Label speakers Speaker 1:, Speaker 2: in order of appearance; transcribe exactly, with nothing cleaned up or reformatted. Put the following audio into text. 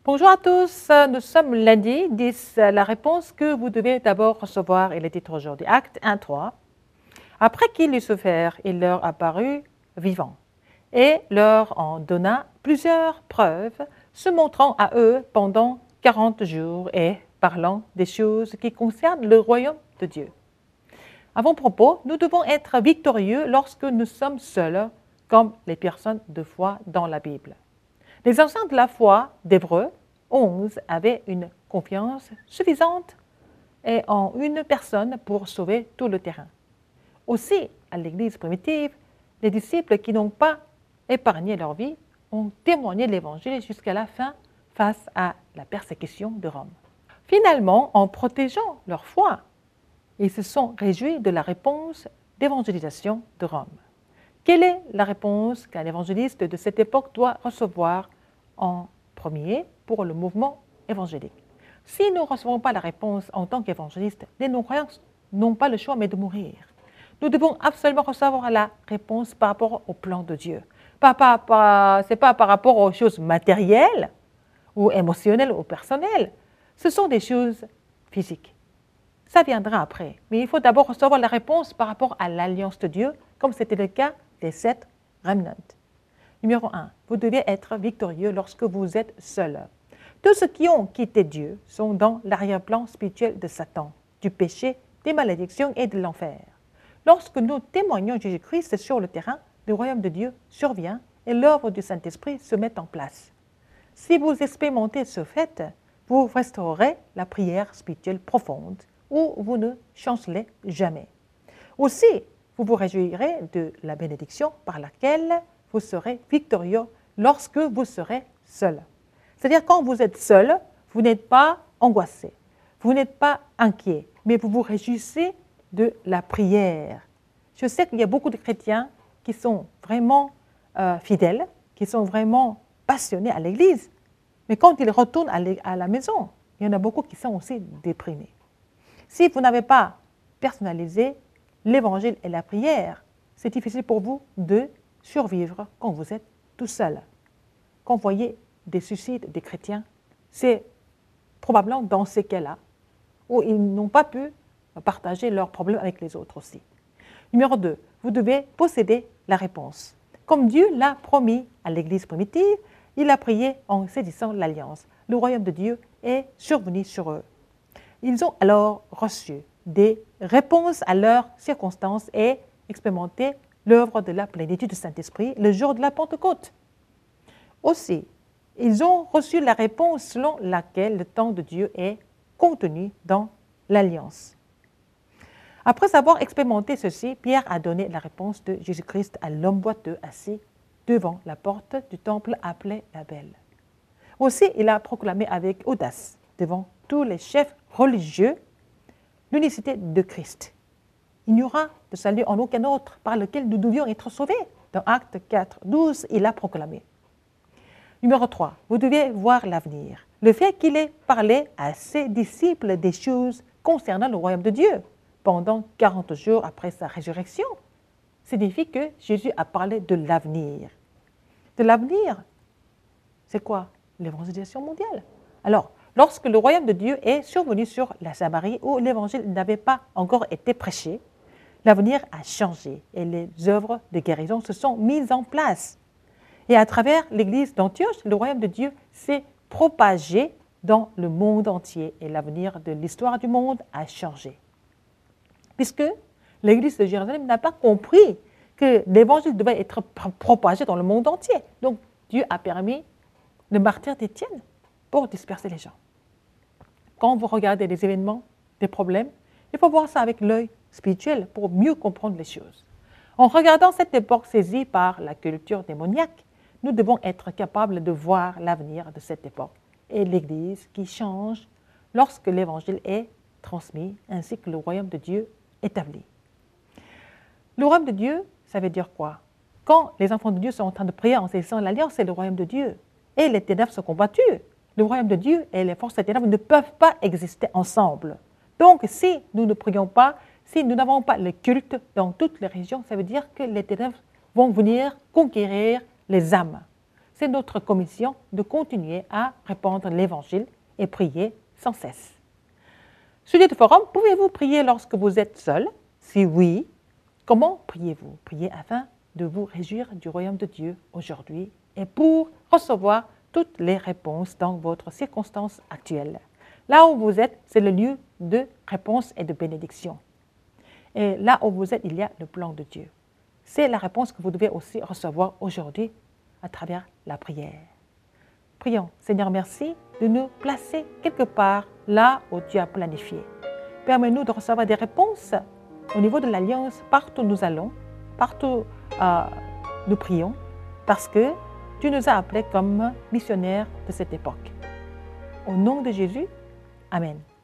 Speaker 1: Bonjour à tous, nous sommes lundi dix. La réponse que vous devez d'abord recevoir est le titre aujourd'hui, Acte un, trois. Après qu'il eut souffert, il leur apparut vivant et leur en donna plusieurs preuves, se montrant à eux pendant quarante jours et parlant des choses qui concernent le royaume de Dieu. Avant-propos, nous devons être victorieux lorsque nous sommes seuls, comme les personnes de foi dans la Bible. Les anciens de la foi d'Hébreux onze avaient une confiance suffisante et en une personne pour sauver tout le terrain. Aussi, à l'Église primitive, les disciples qui n'ont pas épargné leur vie ont témoigné l'Évangile jusqu'à la fin face à la persécution de Rome. Finalement, en protégeant leur foi, ils se sont réjouis de la réponse d'évangélisation de Rome. Quelle est la réponse qu'un évangéliste de cette époque doit recevoir en premier pour le mouvement évangélique? Si nous ne recevons pas la réponse en tant qu'évangéliste, les non-croyants n'ont pas le choix mais de mourir. Nous devons absolument recevoir la réponse par rapport au plan de Dieu. Ce n'est pas par rapport aux choses matérielles ou émotionnelles ou personnelles. Ce sont des choses physiques. Ça viendra après. Mais il faut d'abord recevoir la réponse par rapport à l'alliance de Dieu, comme c'était le cas des sept remnants. Numéro un, vous devez être victorieux lorsque vous êtes seul. Tous ceux qui ont quitté Dieu sont dans l'arrière-plan spirituel de Satan, du péché, des malédictions et de l'enfer. Lorsque nous témoignons Jésus-Christ sur le terrain, le royaume de Dieu survient et l'œuvre du Saint-Esprit se met en place. Si vous expérimentez ce fait, vous restaurerez la prière spirituelle profonde où vous ne chancelez jamais. Aussi, vous vous réjouirez de la bénédiction par laquelle vous serez victorieux lorsque vous serez seul. C'est-à-dire quand vous êtes seul, vous n'êtes pas angoissé, vous n'êtes pas inquiet, mais vous vous réjouissez de la prière. Je sais qu'il y a beaucoup de chrétiens qui sont vraiment euh, fidèles, qui sont vraiment passionnés à l'église, mais quand ils retournent à la maison, il y en a beaucoup qui sont aussi déprimés. Si vous n'avez pas personnalisé l'évangile et la prière, c'est difficile pour vous de survivre quand vous êtes tout seul. Quand vous voyez des suicides des chrétiens, c'est probablement dans ces cas-là où ils n'ont pas pu partager leurs problèmes avec les autres aussi. Numéro deux, vous devez posséder la réponse. Comme Dieu l'a promis à l'Église primitive, il a prié en saisissant l'alliance. Le royaume de Dieu est survenu sur eux. Ils ont alors reçu des réponses à leurs circonstances et expérimenté l'œuvre de la plénitude du Saint-Esprit le jour de la Pentecôte. Aussi, ils ont reçu la réponse selon laquelle le temps de Dieu est contenu dans l'Alliance. Après avoir expérimenté ceci, Pierre a donné la réponse de Jésus-Christ à l'homme boiteux assis devant la porte du temple appelé la Belle. Aussi, il a proclamé avec audace devant tous les chefs religieux l'unicité de Christ. Il n'y aura de salut en aucun autre par lequel nous devions être sauvés. Dans Acte quatre, douze, il a proclamé. Numéro trois, vous devez voir l'avenir. Le fait qu'il ait parlé à ses disciples des choses concernant le royaume de Dieu pendant quarante jours après sa résurrection signifie que Jésus a parlé de l'avenir. De l'avenir, c'est quoi? L'évangélisation mondiale. Alors, lorsque le royaume de Dieu est survenu sur la Samarie où l'évangile n'avait pas encore été prêché, l'avenir a changé et les œuvres de guérison se sont mises en place. Et à travers l'église d'Antioche, le royaume de Dieu s'est propagé dans le monde entier et l'avenir de l'histoire du monde a changé. Puisque l'église de Jérusalem n'a pas compris que l'évangile devait être propagé dans le monde entier. Donc Dieu a permis le martyre d'Étienne pour disperser les gens. Quand vous regardez les événements, des problèmes, il faut voir ça avec l'œil spirituel pour mieux comprendre les choses. En regardant cette époque saisie par la culture démoniaque, nous devons être capables de voir l'avenir de cette époque et l'Église qui change lorsque l'Évangile est transmis ainsi que le royaume de Dieu établi. Le royaume de Dieu, ça veut dire quoi? Quand les enfants de Dieu sont en train de prier en saisissant l'alliance, c'est le royaume de Dieu. Et les ténèbres sont combattues. Le royaume de Dieu et les forces des ténèbres ne peuvent pas exister ensemble. Donc, si nous ne prions pas, si nous n'avons pas le culte dans toutes les régions, ça veut dire que les ténèbres vont venir conquérir les âmes. c'est notre commission de continuer à répandre l'Évangile et prier sans cesse. Sujet de forum, pouvez-vous prier lorsque vous êtes seul? Si oui, comment priez-vous? Priez afin de vous réjouir du royaume de Dieu aujourd'hui et pour recevoir toutes les réponses dans votre circonstance actuelle. Là où vous êtes, c'est le lieu de réponse et de bénédiction. Et là où vous êtes, il y a le plan de Dieu. C'est la réponse que vous devez aussi recevoir aujourd'hui à travers la prière. Prions. Seigneur, merci de nous placer quelque part là où tu as planifié. Permets-nous de recevoir des réponses au niveau de l'Alliance partout où nous allons, partout euh, nous prions, parce que tu nous as appelés comme missionnaires de cette époque. Au nom de Jésus, Amen.